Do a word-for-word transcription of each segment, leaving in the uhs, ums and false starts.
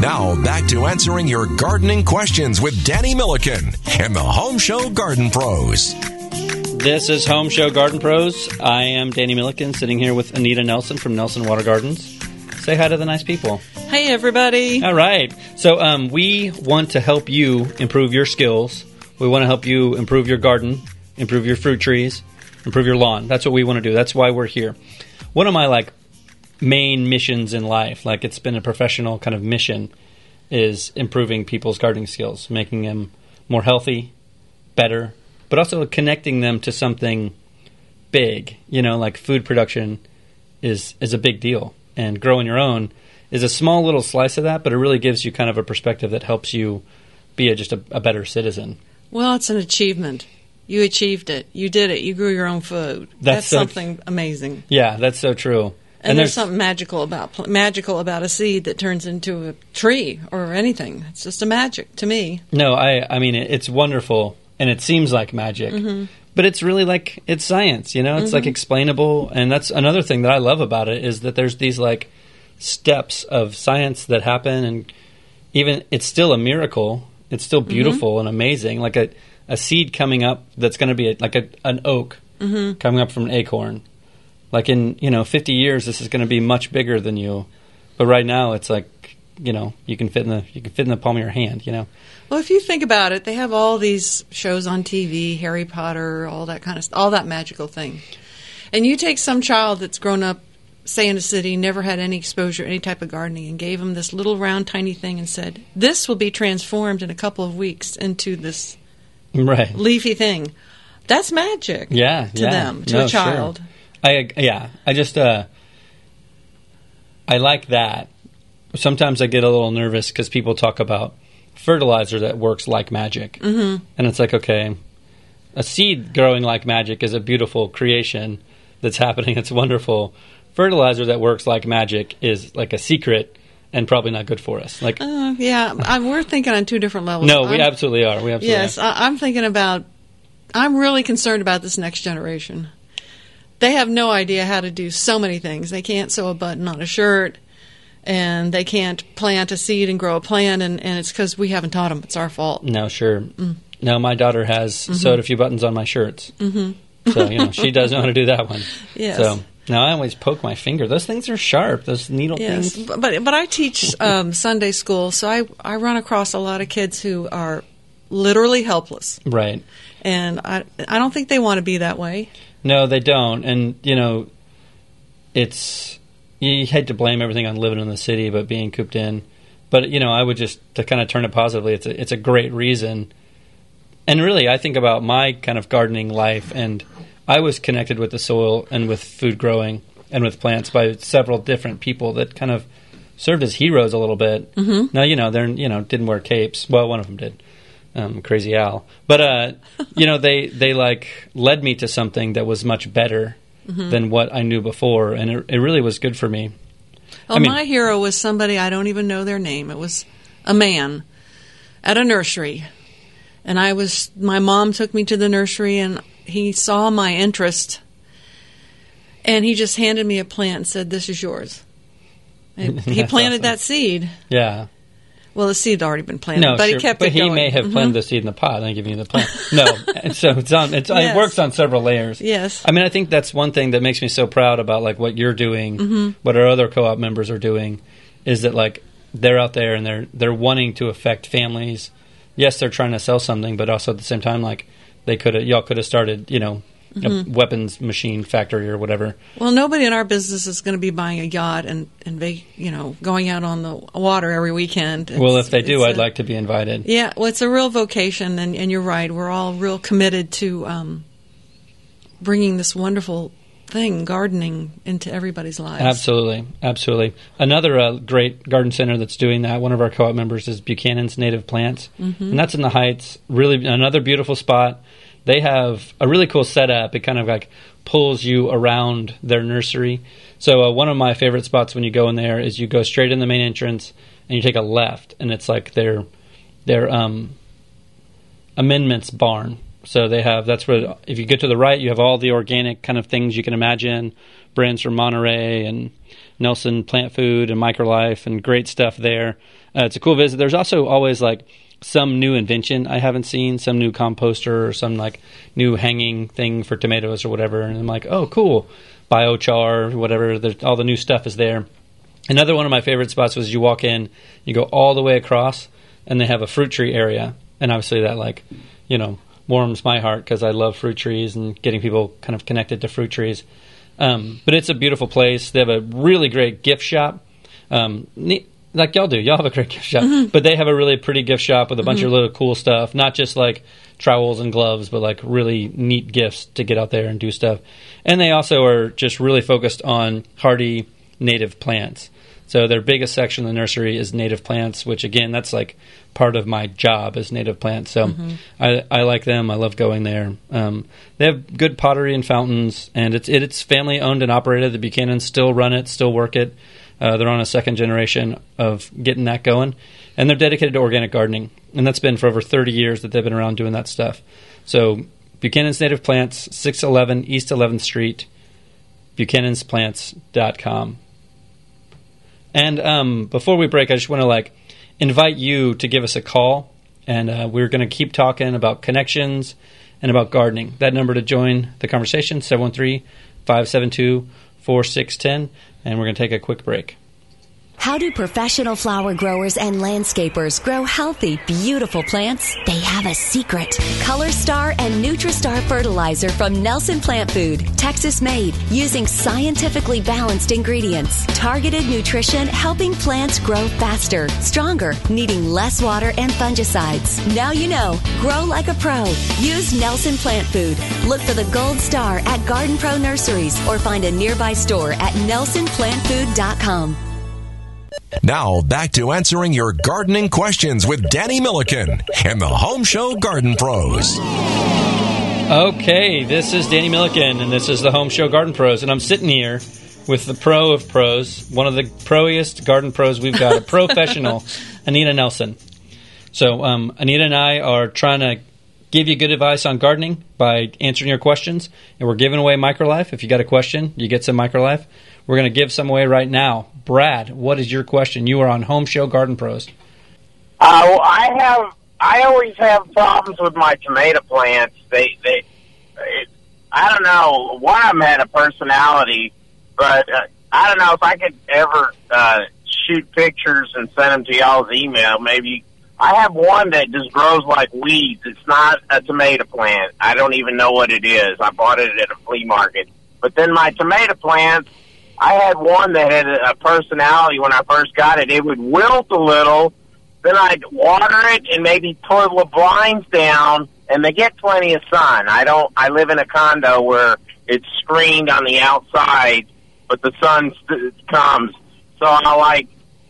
Now back to answering your gardening questions with Danny Milliken and the Home Show Garden Pros. This is Home Show Garden Pros. I am Danny Milliken, sitting here with Anita Nelson from Nelson Water Gardens. Say hi to the nice people. Hey, everybody. All right. So um, we want to help you improve your skills. We want to help you improve your garden, improve your fruit trees, improve your lawn. That's what we want to do. That's why we're here. One of my like main missions in life, like it's been a professional kind of mission, is improving people's gardening skills, making them more healthy, better, but also connecting them to something big. You know, like food production is is a big deal, and growing your own is a small little slice of that, but it really gives you kind of a perspective that helps you be a, just a, a better citizen. Well, it's an achievement. You achieved it. You did it. You grew your own food. That's, That's so, something amazing. Yeah, that's so true. And, and there's, there's something magical about magical about a seed that turns into a tree or anything. It's just a magic to me. No, I I mean, it, it's wonderful, and it seems like magic. Mm-hmm. But it's really like, it's science, you know? It's mm-hmm. like explainable, and that's another thing that I love about it, is that there's these like steps of science that happen, and even it's still a miracle. It's still beautiful mm-hmm. and amazing. Like a, a seed coming up that's going to be a, like a, an oak mm-hmm. coming up from an acorn. Like in, you know, fifty years, this is going to be much bigger than you. But right now, it's like, you know, you can fit in the you can fit in the palm of your hand, you know? Well, if you think about it, they have all these shows on T V, Harry Potter, all that kind of stuff, all that magical thing. And you take some child that's grown up, say in a city, never had any exposure, any type of gardening, and gave them this little round tiny thing and said, this will be transformed in a couple of weeks into this right. leafy thing. That's magic yeah, to yeah. them, to no, a child. Sure. I Yeah, I just, uh, I like that. Sometimes I get a little nervous because people talk about fertilizer that works like magic. Mm-hmm. And it's like, okay, a seed growing like magic is a beautiful creation that's happening. It's wonderful. Fertilizer that works like magic is like a secret and probably not good for us. Like, uh, yeah, I, we're thinking on two different levels. No, I'm, we absolutely are. We absolutely yes, are. I, I'm thinking about, I'm really concerned about this next generation. They have no idea how to do so many things. They can't sew a button on a shirt, and they can't plant a seed and grow a plant, and, and it's because we haven't taught them. It's our fault. No, sure. Mm. No, my daughter has mm-hmm. sewed a few buttons on my shirts. Mm-hmm. So, you know, she does know how to do that one. Yes. So now I always poke my finger. Those things are sharp, those needle yes. things. But, but I teach um, Sunday school, so I, I run across a lot of kids who are literally helpless. Right. And I, I don't think they want to be that way. No, they don't. And, you know, it's, you hate to blame everything on living in the city, but being cooped in. But, you know, I would just, to kind of turn it positively, it's a, it's a great reason. And really, I think about my kind of gardening life, and I was connected with the soil and with food growing and with plants by several different people that kind of served as heroes a little bit. Mm-hmm. Now, you know, they're, you know, didn't wear capes. Well, one of them did. Um, Crazy Al. But, uh, you know, they, they, like, led me to something that was much better mm-hmm. than what I knew before, and it, it really was good for me. Well, I mean, my hero was somebody, I don't even know their name. It was a man at a nursery. And I was, my mom took me to the nursery, and he saw my interest, and he just handed me a plant and said, this is yours. And he planted awesome. that seed. Yeah. Well, the seed had already been planted, no, but sure. he kept but it he going. may have mm-hmm. planted the seed in the pot and given you the plant. No, and so it's on. It's, yes. It works on several layers. Yes. I mean, I think that's one thing that makes me so proud about like what you're doing, mm-hmm. what our other co-op members are doing, is that like they're out there and they're they're wanting to affect families. Yes, they're trying to sell something, but also at the same time, like they could have, y'all could have started, you know, mm-hmm. a weapons machine factory or whatever. Well, nobody in our business is going to be buying a yacht and, and you know, going out on the water every weekend. It's, well, if they do, I'd a, like to be invited. Yeah, well, it's a real vocation, and, and you're right. We're all real committed to um, bringing this wonderful thing, gardening, into everybody's lives. Absolutely, absolutely. Another uh, great garden center that's doing that, one of our co-op members, is Buchanan's Native Plants, mm-hmm. and that's in the Heights. Really, another beautiful spot. They have a really cool setup. It kind of like pulls you around their nursery. So uh, one of my favorite spots when you go in there is you go straight in the main entrance and you take a left, and it's like their their um, amendments barn So they have, that's where, if you get to the right, you have all the organic kind of things you can imagine, brands from Monterey and Nelson Plant Food and Microlife and great stuff there. Uh, it's a cool visit. There's also always like some new invention I haven't seen, some new composter or some like new hanging thing for tomatoes or whatever. And I'm like, oh, cool. Biochar, whatever. There's, all the new stuff is there. Another one of my favorite spots was you walk in, you go all the way across, and they have a fruit tree area. And obviously that, like, you know, warms my heart because I love fruit trees and getting people kind of connected to fruit trees. Um, but it's a beautiful place. They have a really great gift shop. Um, neat, like y'all do. Y'all have a great gift shop. Mm-hmm. But they have a really pretty gift shop with a bunch mm-hmm. of little cool stuff. Not just like trowels and gloves, but like really neat gifts to get out there and do stuff. And they also are just really focused on hardy native plants. So their biggest section in the nursery is native plants, which, again, that's like part of my job is native plants. So mm-hmm. I, I like them. I love going there. Um, they have good pottery and fountains, and it's it, it's family-owned and operated. The Buchanans still run it, still work it. Uh, they're on a second generation of getting that going. And they're dedicated to organic gardening. And that's been for over thirty years that they've been around doing that stuff. So Buchanan's Native Plants, six eleven East eleventh Street, buchanans plants dot com. And um, before we break, I just want to like invite you to give us a call, and uh, we're going to keep talking about connections and about gardening. That number to join the conversation, seven one three, five seven two, four six one zero, and we're going to take a quick break. How do professional flower growers and landscapers grow healthy, beautiful plants? They have a secret. Color Star and Nutristar fertilizer from Nelson Plant Food, Texas made, using scientifically balanced ingredients. Targeted nutrition helping plants grow faster, stronger, needing less water and fungicides. Now you know. Grow like a pro. Use Nelson Plant Food. Look for the Gold Star at Garden Pro Nurseries or find a nearby store at nelson plant food dot com. Now, back to answering your gardening questions with Danny Milliken and the Home Show Garden Pros. Okay, this is Danny Milliken, and this is the Home Show Garden Pros, and I'm sitting here with the pro of pros, one of the proiest garden pros we've got, a professional, Anita Nelson. So, um, Anita and I are trying to give you good advice on gardening by answering your questions, and we're giving away Microlife. If you got a question, you get some Microlife. We're going to give some away right now. Brad, what is your question? You are on Home Show Garden Pros. Uh, well, I have. I always have problems with my tomato plants. They, they, it, I don't know. One of them had a personality, but uh, I don't know if I could ever uh, shoot pictures and send them to y'all's email. Maybe I have one that just grows like weeds. It's not a tomato plant. I don't even know what it is. I bought it at a flea market. But then my tomato plants, I had one that had a personality when I first got it. It would wilt a little, then I'd water it and maybe pull the blinds down, and they get plenty of sun. I don't. I live in a condo where it's screened on the outside, but the sun st- comes. So I like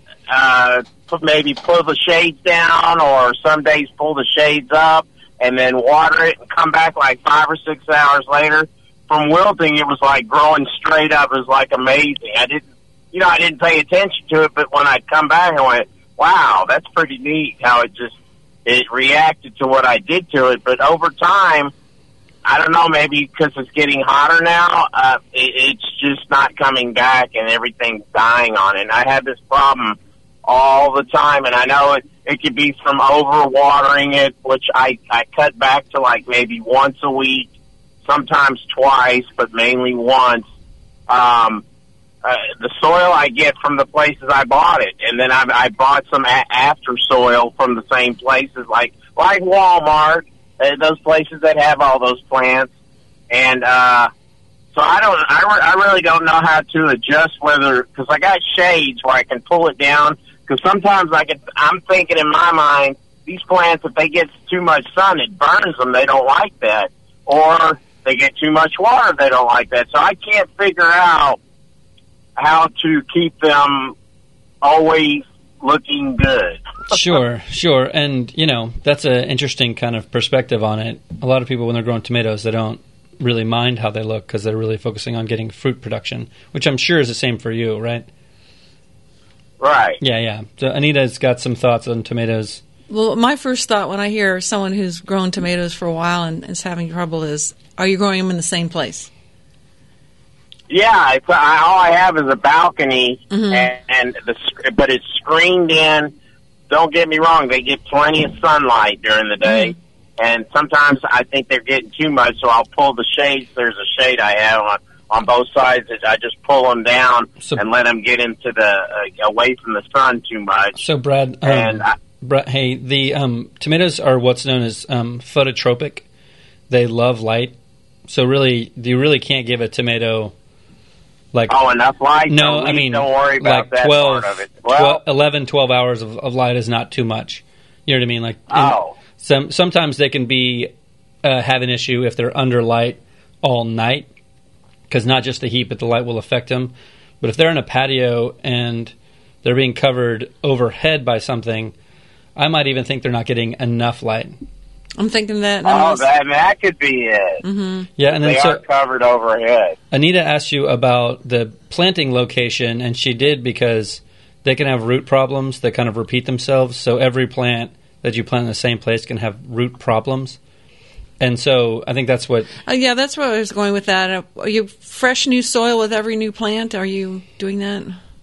uh, put, maybe pull the shades down, or some days pull the shades up, and then water it and come back like five or six hours later. From wilting, it was like growing straight up. It was like amazing. I didn't, you know, I didn't pay attention to it, but when I'd come back, I went, wow, that's pretty neat how it just, it reacted to what I did to it. But over time, I don't know, maybe because it's getting hotter now, uh, it, it's just not coming back and everything's dying on it. And I have this problem all the time, and I know it, it could be from overwatering it, which I, I cut back to like maybe once a week. Sometimes twice, but mainly once. Um, uh, the soil I get from the places I bought it, and then I, I bought some a- after soil from the same places, like like Walmart, uh, those places that have all those plants. And uh, so I don't, I, re- I really don't know how to adjust whether, because I got shades where I can pull it down. Because sometimes I can, I'm thinking in my mind, these plants, if they get too much sun, it burns them. They don't like that, or they get too much water, they don't like that. So I can't figure out how to keep them always looking good. Sure, sure. And, you know, that's an interesting kind of perspective on it. A lot of people, when they're growing tomatoes, they don't really mind how they look because they're really focusing on getting fruit production, which I'm sure is the same for you, right? Right. Yeah, yeah. So Anita's got some thoughts on tomatoes Well, my first thought when I hear someone who's grown tomatoes for a while and is having trouble is, are you growing them in the same place? Yeah, it's, I, all I have is a balcony, Mm-hmm. and, and the sc- but it's screened in. Don't get me wrong; they get plenty of sunlight during the day, Mm-hmm. and sometimes I think they're getting too much. So I'll pull the shades. There's a shade I have on on both sides. I just pull them down So- and let them get into the uh, away from the sun too much. So, Brad, um, And I- Brad, hey, the um, tomatoes are what's known as um, phototropic. They love light. So, really, you really can't give a tomato like Oh, enough light? no, Don't I we- mean don't worry about like that twelve, part of it. Well, twelve, eleven, twelve hours of, of light is not too much. You know what I mean? Like, in- Oh. some sometimes they can be uh, have an issue if they're under light all night, because not just the heat, but the light will affect them. But if they're in a patio and they're being covered overhead by something, I might even think they're not getting enough light. I'm thinking that. and oh, I'm that that could be it. Mm-hmm. Yeah, and then They so are covered overhead. Anita asked you about the planting location, and she did because they can have root problems that kind of repeat themselves. So every plant that you plant in the same place can have root problems. And so I think that's what... Uh, yeah, that's where I was going with that. Uh, are you fresh new soil with every new plant? Are you doing that?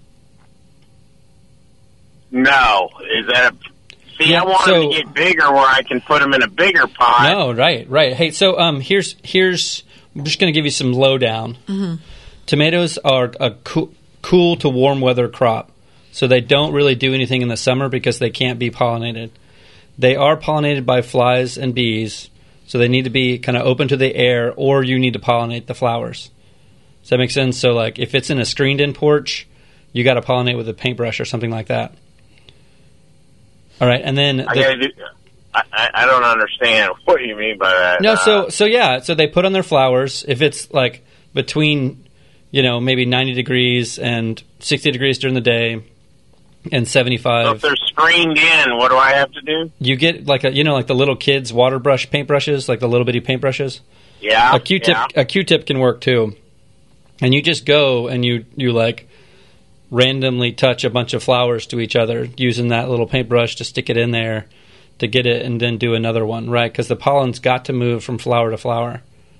No, is that? A, see, Yeah, I want so- them to get bigger where I can put them in a bigger pot. No, right, right. Hey, so um, here's... here's I'm just going to give you some lowdown. Mm-hmm. Tomatoes are a co- cool to warm weather crop. So they don't really do anything in the summer because they can't be pollinated. They are pollinated by flies and bees, so they need to be kind of open to the air, or you need to pollinate the flowers. Does that make sense? So, like, if it's in a screened-in porch, you got to pollinate with a paintbrush or something like that. All right, and then... I, the- gotta do, I, I I don't understand what you mean by that. No, Uh, so so yeah, so they put on their flowers. If it's like between, you know, maybe ninety degrees and sixty degrees during the day, and seventy-five. so if they're screened in, what do I have to do? You get like a, you know, like the little kids' water brush paintbrushes, like the little bitty paintbrushes. Yeah, A Q-tip, yeah. a Q-tip can work too. And you just go and you you like randomly touch a bunch of flowers to each other using that little paintbrush to stick it in there to get it, and then do another one, right? Because the pollen's got to move from flower to flower.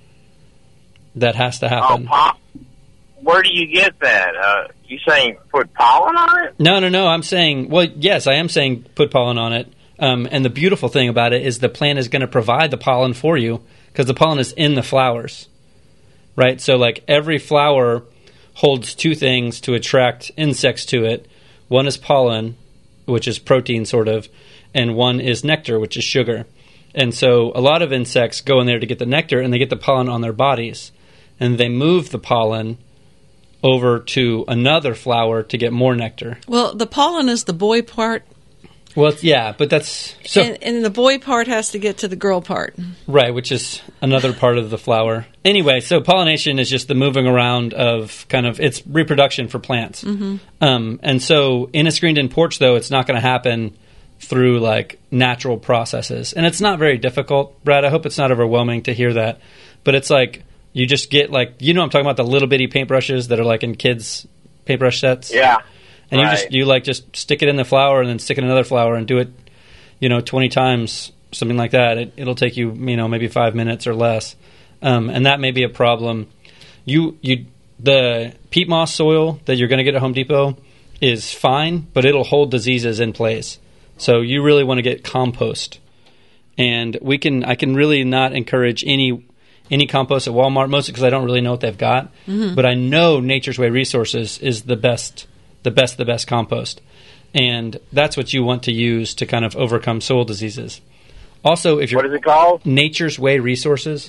That has to Oh, happen. pop. Where do you get that? Uh, you saying put pollen on it? No, no, no. I'm saying, well, yes, I am saying put pollen on it. Um, and the beautiful thing about it is the plant is going to provide the pollen for you because the pollen is in the flowers, right? So, like, every flower holds two things to attract insects to it. One is pollen, which is protein, sort of, and one is nectar, which is sugar. And so a lot of insects go in there to get the nectar, and they get the pollen on their bodies. And they move the pollen over to another flower to get more nectar. Well, the pollen is the boy part, Well, it's, yeah, but that's so and, and the boy part has to get to the girl part. right, which is another part of the flower. Anyway, so pollination is just the moving around of kind of it's reproduction for plants. Mm-hmm. Um, and so in a screened-in porch, though, it's not going to happen through like natural processes, and it's not very difficult. Brad, I hope it's not overwhelming to hear that, but it's like you just get like you know I'm talking about the little bitty paintbrushes that are like in kids' paintbrush sets. Yeah. And you right. just you like just stick it in the flower and then stick it in another flower and do it, you know, twenty times, something like that. It, it'll take you, you know, maybe five minutes or less, um, and that may be a problem. You you the peat moss soil that you're going to get at Home Depot is fine, but it'll hold diseases in place. So you really want to get compost, and we can I can really not encourage any any compost at Walmart, mostly because I don't really know what they've got, mm-hmm. but I know Nature's Way Resources is the best. the best, the best compost. And that's what you want to use to kind of overcome soil diseases. Also, if you're... What is it called? Nature's Way Resources.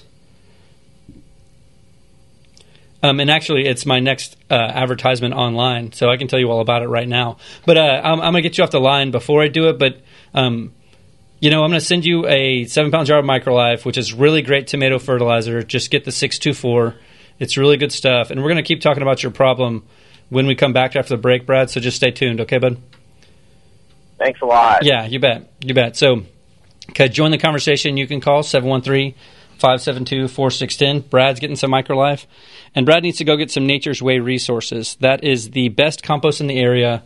Um, and actually, it's my next uh, advertisement online, so I can tell you all about it right now. But uh, I'm, I'm going to get you off the line before I do it, but... Um, you know, I'm going to send you a seven-pound jar of Microlife, which is really great tomato fertilizer. Just get the six two four. It's really good stuff. And we're going to keep talking about your problem when we come back after the break, Brad, so just stay tuned, okay, bud? Thanks a lot. Yeah, you bet. You bet. So, okay, join the conversation. You can call seven one three, five seven two, four six one zero. Brad's getting some Microlife, and Brad needs to go get some Nature's Way Resources. That is the best compost in the area,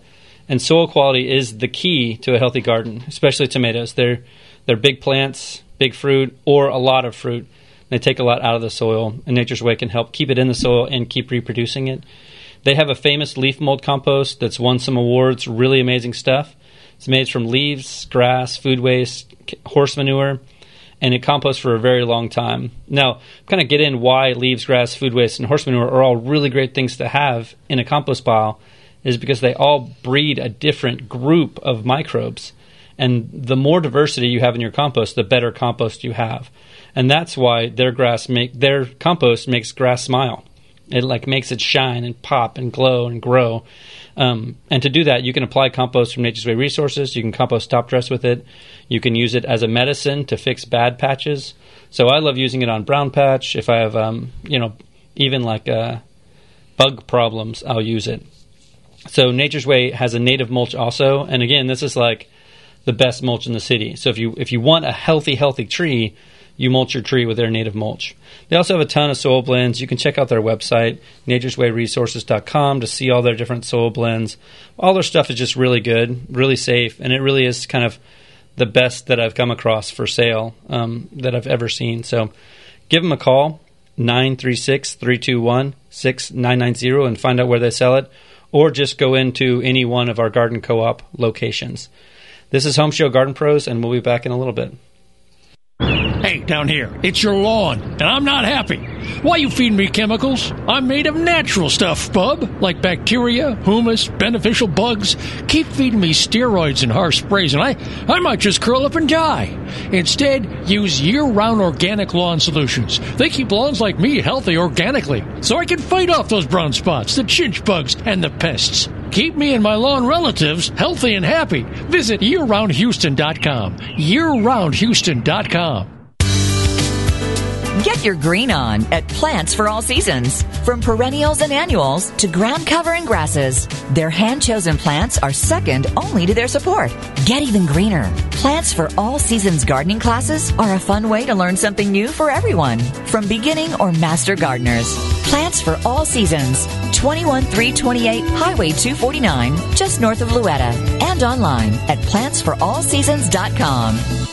And soil quality is the key to a healthy garden, especially tomatoes. They're they're big plants, big fruit, or a lot of fruit. They take a lot out of the soil, and Nature's Way can help keep it in the soil and keep reproducing it. They have a famous leaf mold compost that's won some awards, really amazing stuff. It's made from leaves, grass, food waste, horse manure, and it composts for a very long time. Now, kind of get in why leaves, grass, food waste, and horse manure are all really great things to have in a compost pile is because they all breed a different group of microbes. And the more diversity you have in your compost, the better compost you have. And that's why their grass make their compost makes grass smile. It like makes it shine and pop and glow and grow. Um, and to do that, you can apply compost from Nature's Way Resources. You can compost top dress with it. You can use it as a medicine to fix bad patches. So I love using it on brown patch. If I have, um, you know, even like uh, bug problems, I'll use it. So Nature's Way has a native mulch also. And again, this is like the best mulch in the city. So if you if you want a healthy, healthy tree, you mulch your tree with their native mulch. They also have a ton of soil blends. You can check out their website, natures way resources dot com, to see all their different soil blends. All their stuff is just really good, really safe, and it really is kind of the best that I've come across for sale um, that I've ever seen. So give them a call, nine three six, three two one, six nine nine zero, and find out where they sell it, or just go into any one of our garden co-op locations. This is Home Show Garden Pros, and we'll be back in a little bit. Hey, down here, it's your lawn, and I'm not happy. Why you feeding me chemicals? I'm made of natural stuff, bub, like bacteria, humus, beneficial bugs. Keep feeding me steroids and harsh sprays, and I, I might just curl up and die. Instead, use year-round organic lawn solutions. They keep lawns like me healthy organically, so I can fight off those brown spots, the chinch bugs, and the pests. Keep me and my lawn relatives healthy and happy. Visit year round houston dot com. year round houston dot com. Get your green on at Plants for All Seasons. From perennials and annuals to ground-covering grasses, their hand-chosen plants are second only to their support. Get even greener. Plants for All Seasons gardening classes are a fun way to learn something new for everyone, from beginning or master gardeners. Plants for All Seasons, twenty-one three twenty-eight Highway two forty-nine, just north of Louetta, and online at plants for all seasons dot com.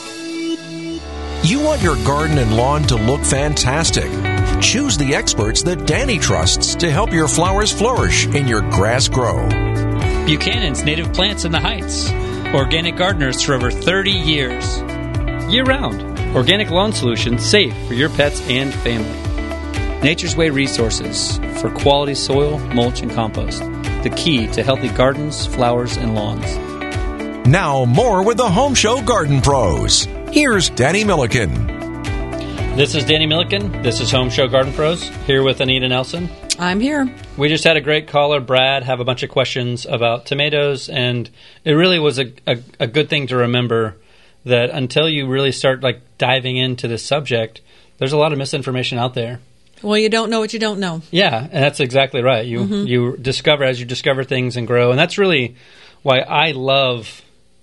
You want your garden and lawn to look fantastic. Choose the experts that Danny trusts to help your flowers flourish and your grass grow. Buchanan's Native Plants in the Heights. Organic gardeners for over thirty years. Year-round. Organic lawn solutions safe for your pets and family. Nature's Way Resources for quality soil, mulch, and compost. The key to healthy gardens, flowers, and lawns. Now, more with the Home Show Garden Pros. Here's Danny Milliken. This is Danny Milliken. This is Home Show Garden Pros, here with Anita Nelson. I'm here. We just had a great caller, Brad, have a bunch of questions about tomatoes, and it really was a, a, a good thing to remember that until you really start like diving into this subject, there's a lot of misinformation out there. Well, you don't know what you don't know. Yeah, and that's exactly right. You mm-hmm. you discover as you discover things and grow, and that's really why I love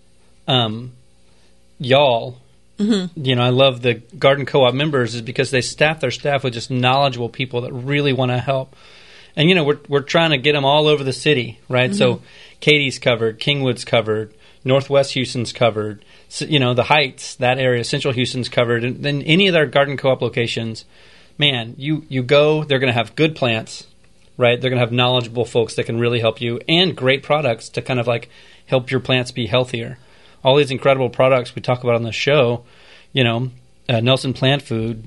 um, y'all. Mm-hmm. You know, I love the garden co-op members is because they staff their staff with just knowledgeable people that really want to help. And, you know, we're we're trying to get them all over the city, right? Mm-hmm. So Katie's covered, Kingwood's covered, Northwest Houston's covered, so, you know, the Heights, that area, Central Houston's covered. And then any of their garden co-op locations, man, you, you go, they're going to have good plants, right? They're going to have knowledgeable folks that can really help you and great products to kind of like help your plants be healthier. All these incredible products we talk about on the show, you know, uh, Nelson Plant Food,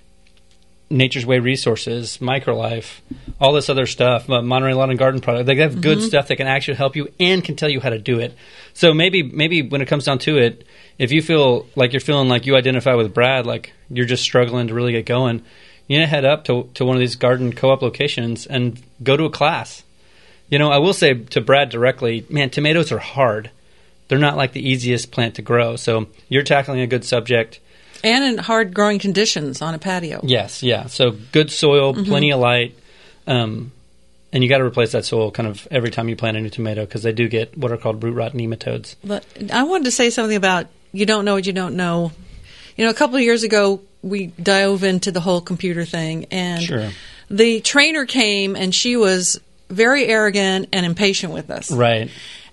Nature's Way Resources, Microlife, all this other stuff, uh, Monterey Lawn and Garden product. They have good mm-hmm. stuff that can actually help you and can tell you how to do it. So maybe maybe when it comes down to it, if you feel like you're feeling like you identify with Brad, like you're just struggling to really get going, you need to head up to, to one of these garden co-op locations and go to a class. You know, I will say to Brad directly, man, tomatoes are hard. They're not like the easiest plant to grow. So you're tackling a good subject. And in hard growing conditions on a patio. Yes, yeah. So good soil, mm-hmm. plenty of light. Um, and you got to replace that soil kind of every time you plant a new tomato because they do get what are called root rot nematodes. But I wanted to say something about you don't know what you don't know. You know, a couple of years ago, we dove into the whole computer thing. And sure. the trainer came and she was very arrogant and impatient with us. Right.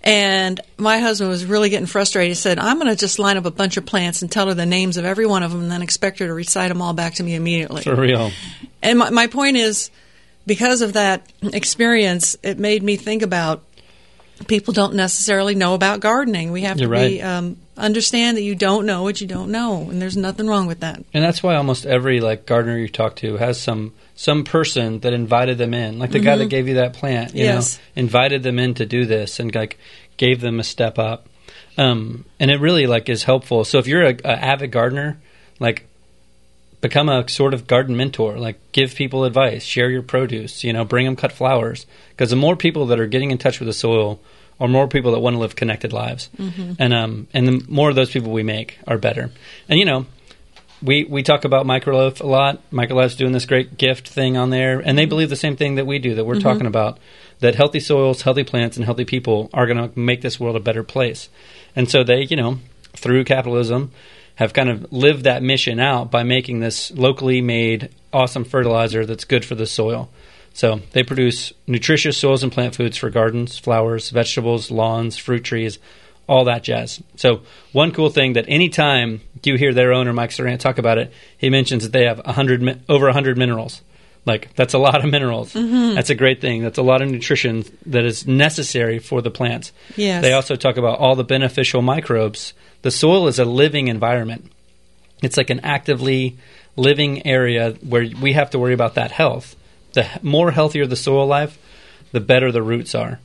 And my husband was really getting frustrated. He said, I'm going to just line up a bunch of plants and tell her the names of every one of them and then expect her to recite them all back to me immediately. For real. And my, my point is, because of that experience, it made me think about people don't necessarily know about gardening. We have You're to right. be, um, understand that you don't know what you don't know, and there's nothing wrong with that. And that's why almost every like gardener you talk to has some some person that invited them in, like the Mm-hmm. guy that gave you that plant, you Yes. know, invited them in to do this and like gave them a step up. Um, and it really like is helpful. So if you're a, a avid gardener, like become a sort of garden mentor, like give people advice, share your produce, you know, bring them cut flowers, because the more people that are getting in touch with the soil or more people that want to live connected lives. Mm-hmm. And um and the more of those people we make are better. And you know, we we talk about Microlife a lot. Microlife's doing this great gift thing on there, and they believe the same thing that we do, that we're mm-hmm. talking about, that healthy soils, healthy plants, and healthy people are going to make this world a better place. And so they, you know, through capitalism, have kind of lived that mission out by making this locally made awesome fertilizer that's good for the soil. So they produce nutritious soils and plant foods for gardens, flowers, vegetables, lawns, fruit trees, all that jazz. So one cool thing that anytime you hear their owner, Mike Serrant, talk about it, he mentions that they have one hundred, over one hundred minerals. Like, that's a lot of minerals. Mm-hmm. That's a great thing. That's a lot of nutrition that is necessary for the plants. Yes. They also talk about all the beneficial microbes. The soil is a living environment. It's like an actively living area where we have to worry about that health. The more healthier the soil life, the better the roots are.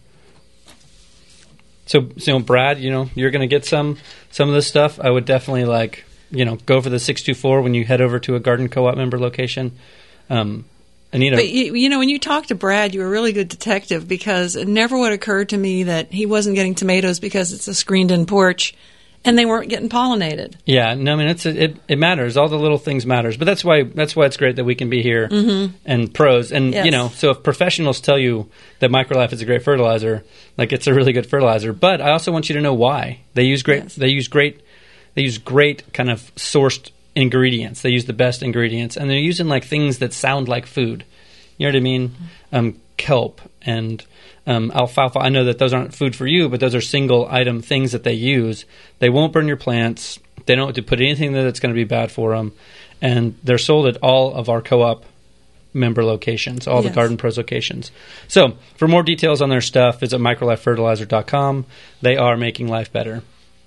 So, so Brad, you know, you're going to get some some of this stuff. I would definitely like, you know, go for the six two four when you head over to a Garden Co-op member location. Um, Anita, but you, you know, when you talk to Brad, you're a really good detective, because it never would occur to me that he wasn't getting tomatoes because it's a screened-in porch, and they weren't getting pollinated. Yeah, no, I mean it's it it matters. All the little things matters, but that's why that's why it's great that we can be here mm-hmm. and pros. And yes. you know, so if professionals tell you that Microlife is a great fertilizer, like it's a really good fertilizer. But I also want you to know why they use great. Yes. They use great. They use great kind of sourced ingredients. They use the best ingredients, and they're using like things that sound like food. You know what I mean? Um, kelp and um, alfalfa. I know that those aren't food for you, but those are single item things that they use. They won't burn your plants. They don't to put anything there that's going to be bad for them. And they're sold at all of our co-op member locations, all yes. the Garden Pros locations. So for more details on their stuff, visit microlife fertilizer dot com. They are making life better.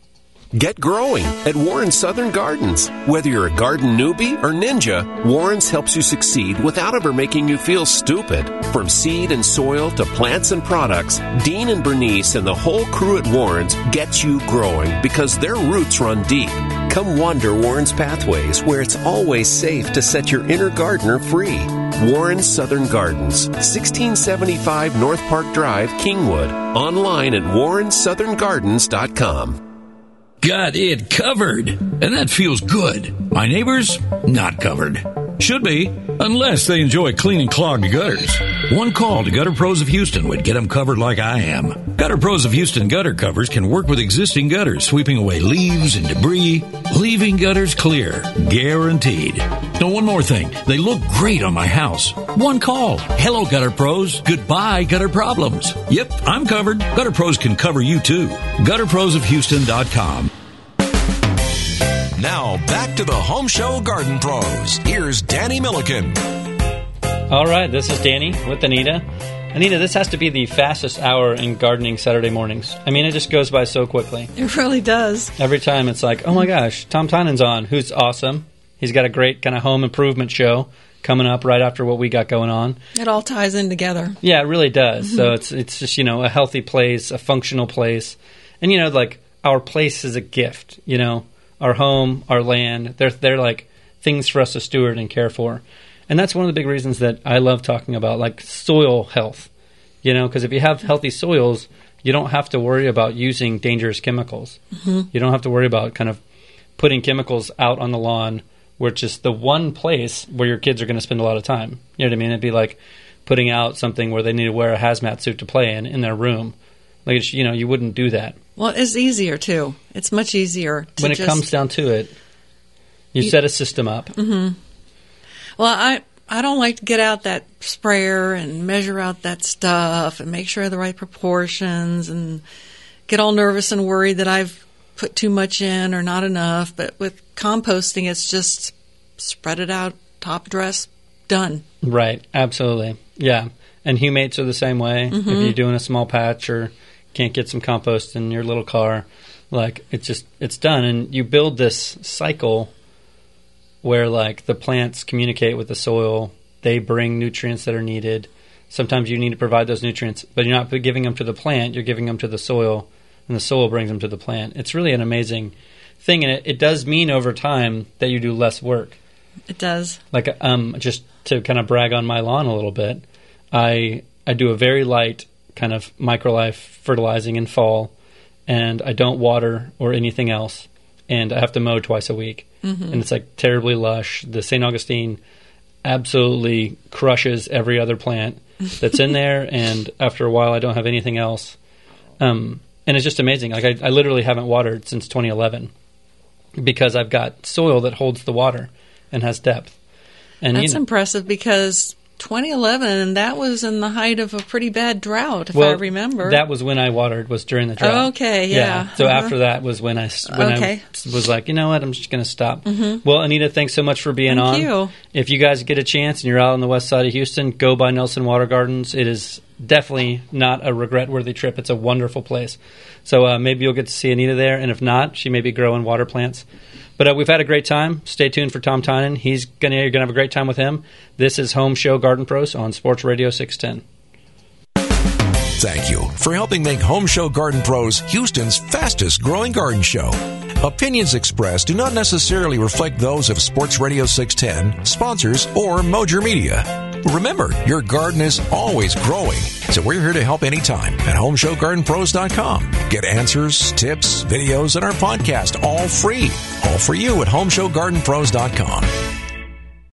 Get growing at Warren's Southern Gardens. Whether you're a garden newbie or ninja, Warren's helps you succeed without ever making you feel stupid. From seed and soil to plants and products, Dean and Bernice and the whole crew at Warren's get you growing because their roots run deep. Come wander Warren's pathways where it's always safe to set your inner gardener free. Warren's Southern Gardens, sixteen seventy-five North Park Drive, Kingwood. Online at warren southern gardens dot com. Got it covered, and that feels good. My neighbors, not covered. Should be, unless they enjoy cleaning clogged gutters. One call to Gutter Pros of Houston would get them covered like I am. Gutter Pros of Houston gutter covers can work with existing gutters, sweeping away leaves and debris, leaving gutters clear, guaranteed. Now, one more thing. They look great on my house. One call. Hello, Gutter Pros. Goodbye, gutter problems. Yep, I'm covered. Gutter Pros can cover you, too. gutter pros of houston dot com. Now, back to the Home Show Garden Pros. Here's Danny Milliken. All right, this is Danny with Anita. Anita, this has to be the fastest hour in gardening Saturday mornings. I mean, it just goes by so quickly. It really does. Every time it's like, oh my gosh, Tom Tynan's on, who's awesome. He's got a great kind of home improvement show coming up right after what we got going on. It all ties in together. Yeah, it really does. Mm-hmm. So it's it's just, you know, a healthy place, a functional place. And, you know, like, our place is a gift, you know. Our home, our land, they're they're like things for us to steward and care for. And that's one of the big reasons that I love talking about, like, soil health. You know, because if you have healthy soils, you don't have to worry about using dangerous chemicals. Mm-hmm. You don't have to worry about kind of putting chemicals out on the lawn, which is the one place where your kids are going to spend a lot of time. You know what I mean? It'd be like putting out something where they need to wear a hazmat suit to play in in their room. Like, it's, you know, you wouldn't do that. Well, it's easier, too. It's much easier to when it just, comes down to it. You, you set a system up. Mm-hmm. Well, I I don't like to get out that sprayer and measure out that stuff and make sure the right proportions and get all nervous and worried that I've put too much in or not enough. But with composting, it's just spread it out, top dress, done. Right, absolutely. Yeah. And humates are the same way. Mm-hmm. If you're doing a small patch or can't get some compost in your little car, like it's just, it's done. And you build this cycle where like the plants communicate with the soil. They bring nutrients that are needed. Sometimes you need to provide those nutrients, but you're not giving them to the plant. You're giving them to the soil, and the soil brings them to the plant. It's really an amazing thing, and it, it does mean over time that you do less work. It does. Like um, just to kind of brag on my lawn a little bit, I I do a very light kind of microlife fertilizing in fall, and I don't water or anything else, and I have to mow twice a week, mm-hmm. and it's like terribly lush. The Saint Augustine absolutely crushes every other plant that's in there, and after a while I don't have anything else. Um, and it's just amazing. Like I, I literally haven't watered since twenty eleven because I've got soil that holds the water and has depth. And That's you know, impressive because twenty eleven, that was in the height of a pretty bad drought, if well, I remember. That was when I watered, was during the drought. Oh, okay, yeah. So uh-huh. after that was when I, when okay. I was like, you know what, I'm just going to stop. Mm-hmm. Well, Anita, thanks so much for being Thank on. you. If you guys get a chance and you're out on the west side of Houston, go by Nelson Water Gardens. It is definitely not a regret-worthy trip. It's a wonderful place. So uh, maybe you'll get to see Anita there, and if not, she may be growing water plants. But uh, we've had a great time. Stay tuned for Tom Tynan. He's gonna you're gonna have a great time with him. This is Home Show Garden Pros on Sports Radio six ten. Thank you for helping make Home Show Garden Pros Houston's fastest growing garden show. Opinions expressed do not necessarily reflect those of Sports Radio six ten, sponsors, or Mojer Media. Remember, your garden is always growing, so we're here to help anytime at home show garden pros dot com. Get answers, tips, videos, and our podcast all free. All for you at home show garden pros dot com.